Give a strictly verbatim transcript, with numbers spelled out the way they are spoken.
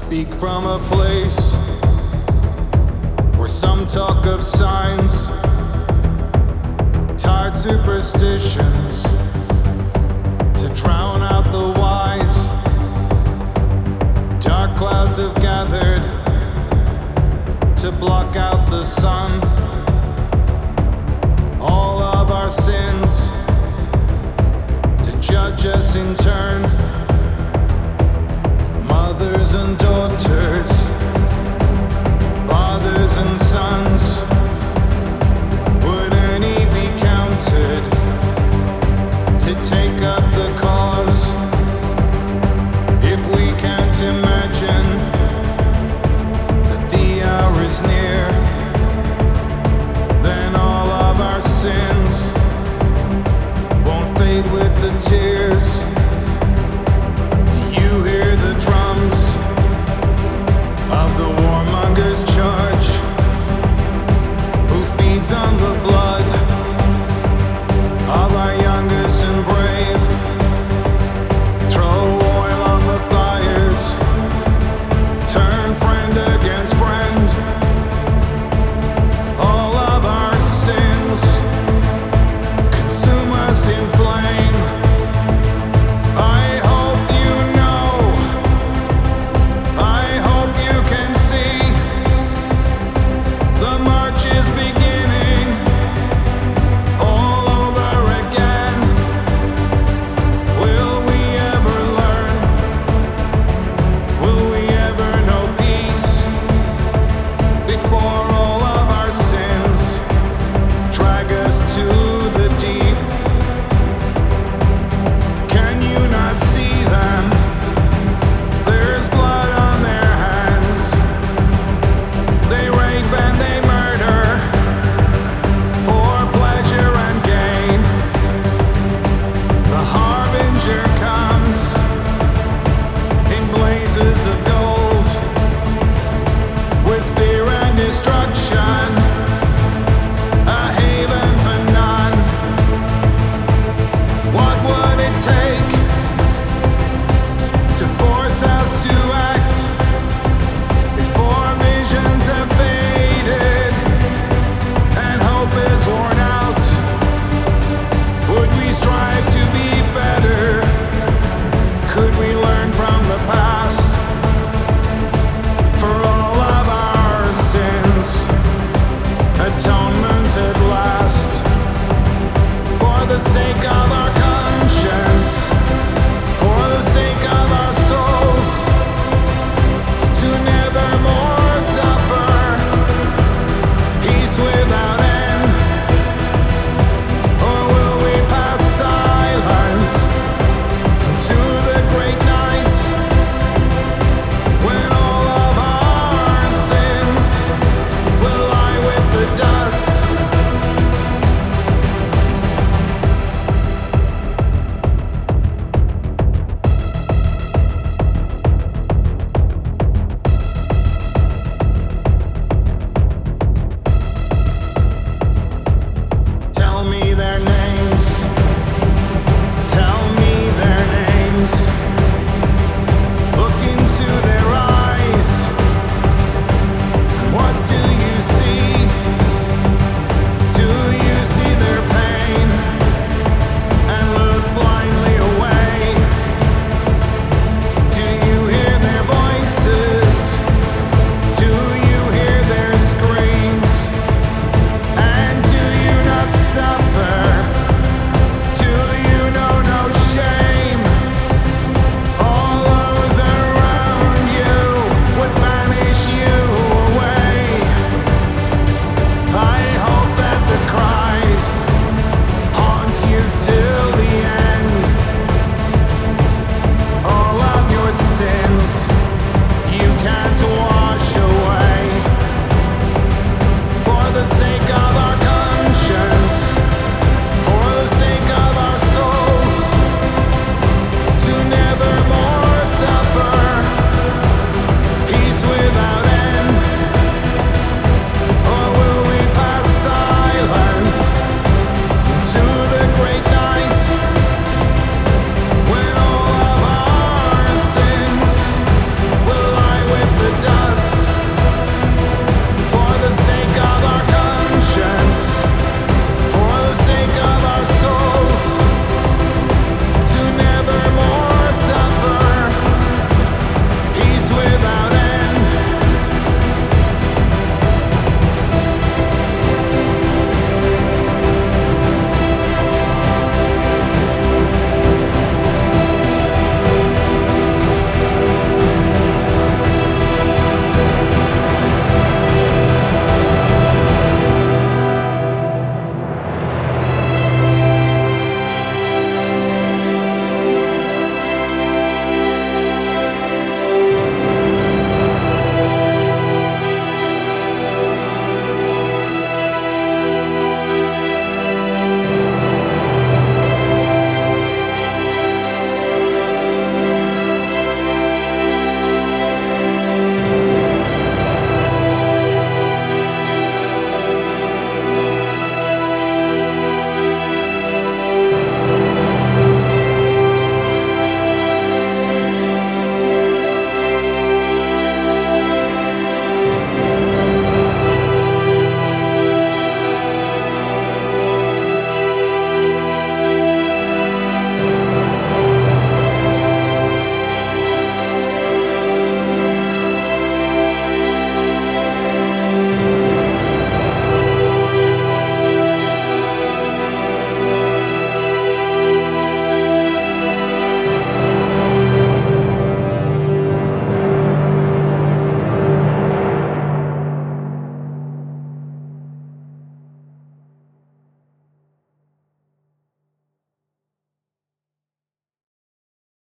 speak from a place where some talk of signs, tired superstitions to drown out the wise. Dark clouds have gathered to block out the sun. All of our sins to judge us in turn. Mothers and daughters, fathers and sons, would any be counted to take up the cause? If we can't imagine that the hour is near, then all of our sins won't fade with the tears. Do you hear the drums of the warmonger's charge, who feeds on the blood of our youngest and brave? Throw oil on the fires, turn friend against